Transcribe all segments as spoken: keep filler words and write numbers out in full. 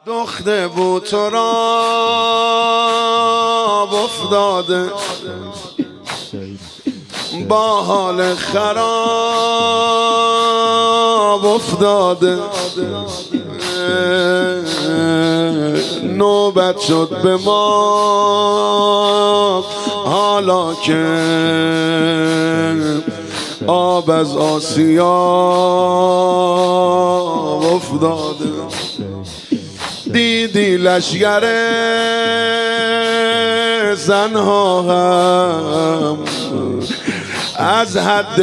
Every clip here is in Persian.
دخته بود تو را افتاده با حال خراب افتاده، نوبت شد به ما حالا که آب از آسیاب افتاده. دیدی لشگر زنها هم از حد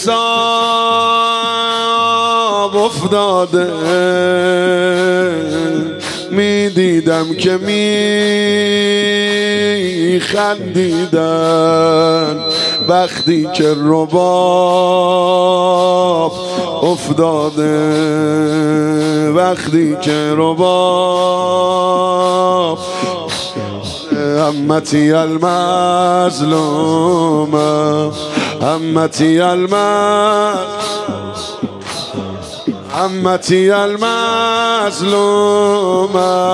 نصاب افتاده، می دیدم که می خندیدن وقتی که رباب افتاده، وقتی که رباب. امتی المظلوم امتی المظلوم امتی المظلوم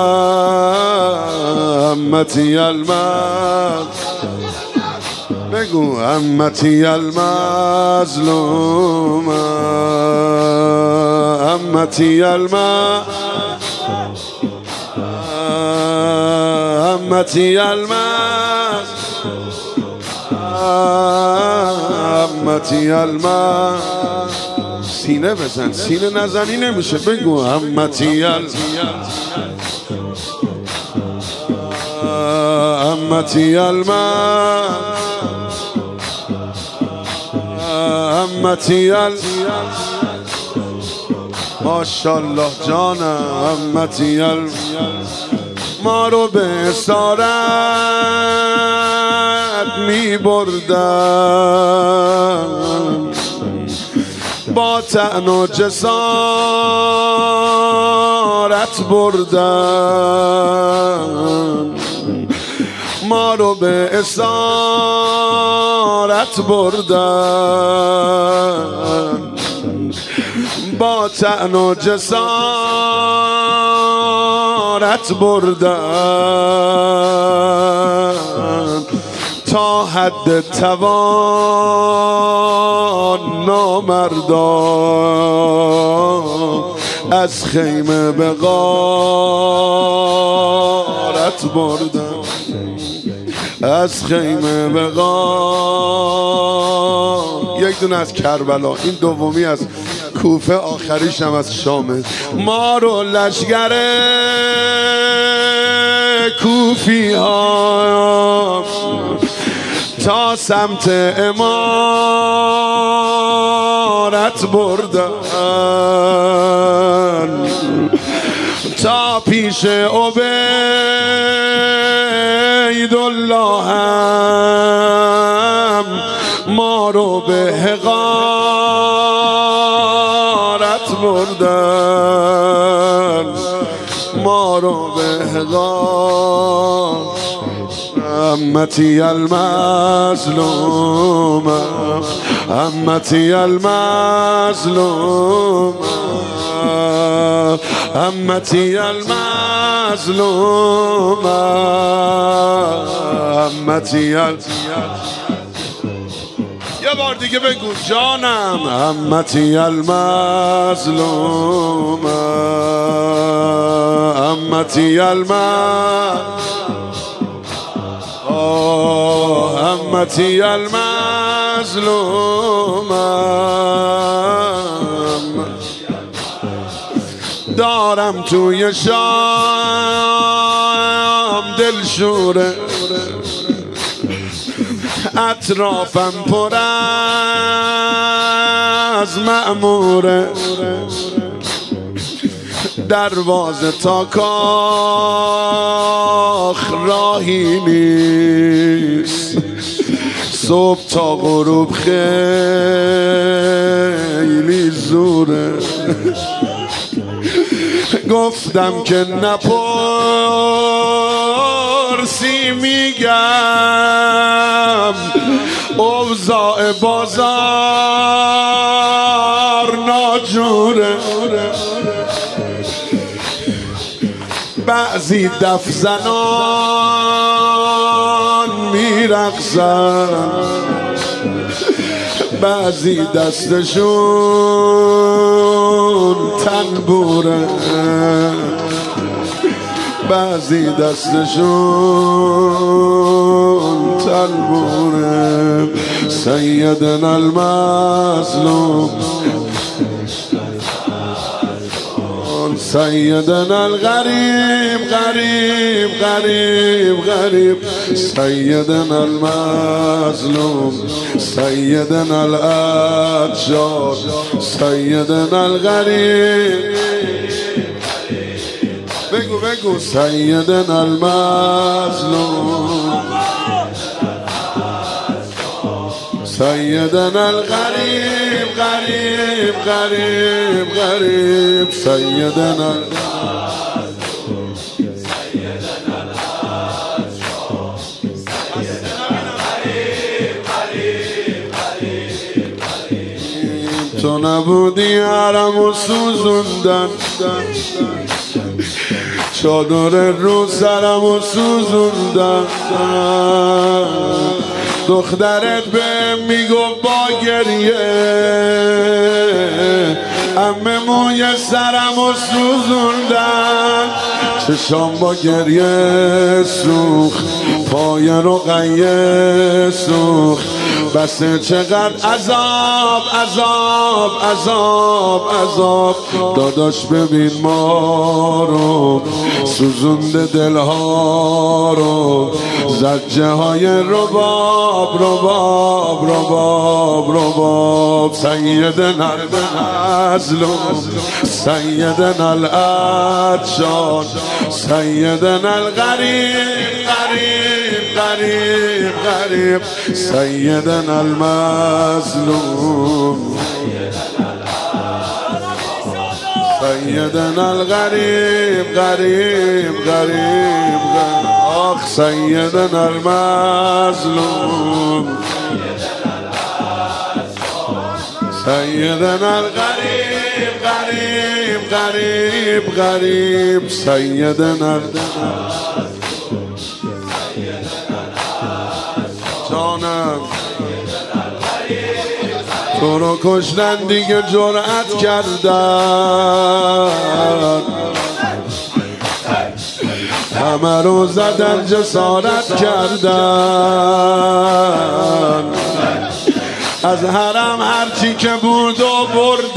امتی المظلوم بگو امتی المظلوم امتی المظلوم امتی المظلوم امتی المظلوم. سینه بزن، سینه نزنی نمیشه. بگو امتی المظلوم امتی المظلوم امتی المظلوم. ماشاءالله جانم امتی المظلوم. ما رو به اسارت می بردن، با طعن و جسارت بردن، ما رو به اسارت بردن، با طعن و جسارت بردن، تا حد توان نامردان از خیمه به غارت بردن، از خیمه به غار. یک دونه از کربلا، این دومی از کوفه، آخریش هم از شامه. ما رو لشگر کوفی ها تا سمت امارت بردن، تا پیش عبیدالله هم ما رو به حقارت بردن، ما رو به حقارت. امتی المظلوم امتی المظلوم امتی المظلوم امتی المظلوم. یه بار دیگه بگو جانم امتی المظلوم امتی المظلوم امتی المظلوم. دارم توی شام دلشوره، اطرافم پر از مأموره، دروازه تا کاخ راهی نیست، صبح تا غروب خیلی زوره. گفتم که نپرسی میگم اوضاع بازار ناجوره. بعضی دف زنان میرقصن، بعضی دستشون تنبوره، بعضی دستشون تنبوره. سیدنا المظلوم، سیدنا الغریب، غریب غریب غریب، سیدنا المظلوم، سیدنا الاتشار، سیدنا الغریب. بگو بگو سیدنا المظلوم، سیدنا الغریب، غریب غریب غریب، سیدنا تو نبودی حرمو سوزوندن، چادر رو سرمو سوزوندن، دخترت به میگو با گریه امه موی سرمو سوزوندن، چشام با گریه سوخ، پای رو قیه سوخ، بسه چقدر عذاب عذاب عذاب عذاب. داداش ببین ما رو، سوزونده دلها رو، زجه های رباب رباب رباب رباب. سیدنا المظلوم، سیدنا الاتشار، سیدنا الغریب، غریب غریب غریب، سیدنا المظلوم، سیدنا الغریب، غریب غریب غریب. آخ سیدنا المظلوم، سیدنا الغریب، غریب غریب غریب، سیدنا جانم. تو رو کشتن دیگه جرأت کردن، همه رو زدن جسارت کردن، از حرم هرچی که بود و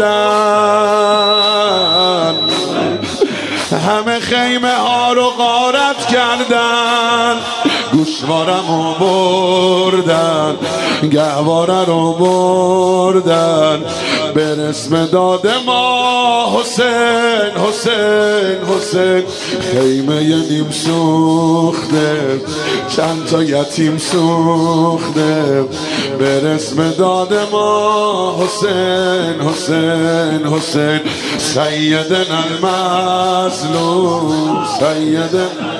بردن، همه خیمه ها رو غارت کردن، گوشوارم رو بردن، گهواره رو بردن، به رسم داد ما حسین حسین حسین. خیمه نیم سوخته، چند تا یتیم سوخته، به رسم داد ما حسین حسین حسین. سیدنا المظلوم، سیدنا